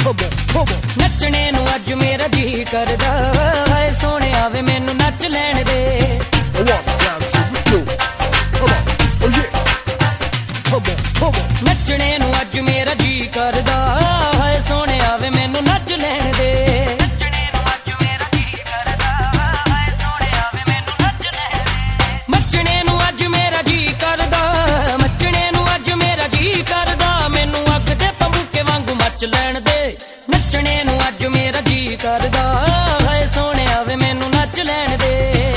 नचने नू अज मेरा जी करदा हाय सोहणिया वे मैनू नच लैण दे। नचने नू अज मेरा जी करदा हाय सोहणिया वे मैनू नच लैण दे। मचने नू अज मेरा जी करदा मचने नू अज मेरा जी करदा मैनू अग दे तंबूके वांगू मच लैण दे। नचने नू अज मेरा जी करदा हाय सोहणिया वे मैनू नच लैण दे।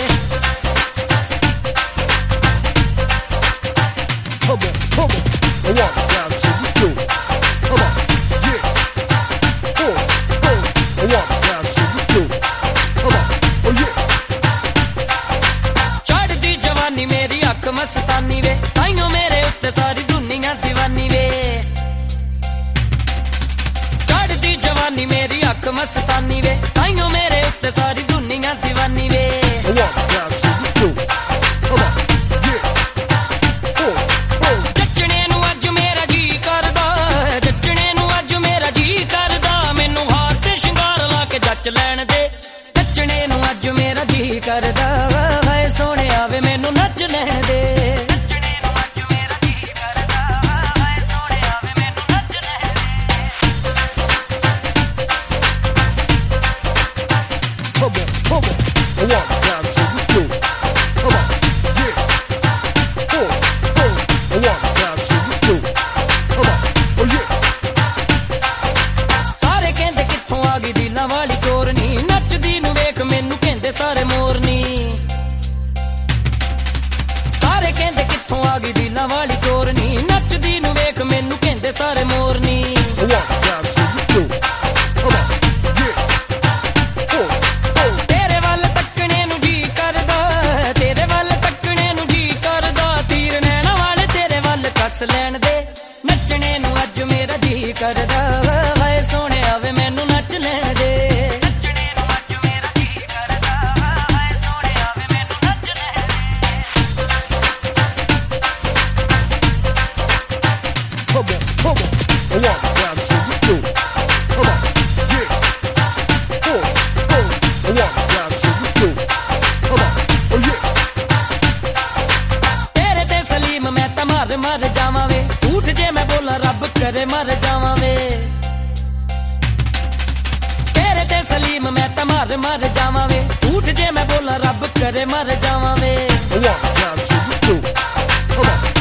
चढ़दी जवानी मेरी अख मस्तानी वे ताइयों मेरे उत्ते सारी दुनिया दीवानी वे। चढ़दी जवानी मेरी अख मस्तानी वे ताइयों मेरे उत्ते सारी दुनिया दीवानी वे। जचने नू अज मेरा जी करदा जचने नू अज मेरा जी करदा मैनू हार ते शिंगार ला के जच लैण दे। नचने नू अज मेरा जी करदा हाय सोहणिया वे मैनू नच लैण दे। सारे कहंदे कित्थों आ गई दिलां वाली चोरनी नचदी नू वेख मैनू कहंदे सारे मोरनी। सारे कहंदे कित्थों आ गई दिलां वाली चोरनी नचदी नू वेख मैनू कहंदे सारे मोरनी। तेरे वल तकने नू जी करदा तेरे वल तकने नू जी करदा तीर नैना वाले तेरे वल कस लैण दे। नचने नू अज मेरा जी करदा हाय सोहणिया वे मैनू नच लैण दे। तेरे ते सलीम मैं तां मर मर जावां वे झूठ जे मैं बोला रब करे मर जावां वे। तेरे ते सलीम मैं तां मर मर जावां वे झूठ जे मैं बोला रब करे मर जावां वे।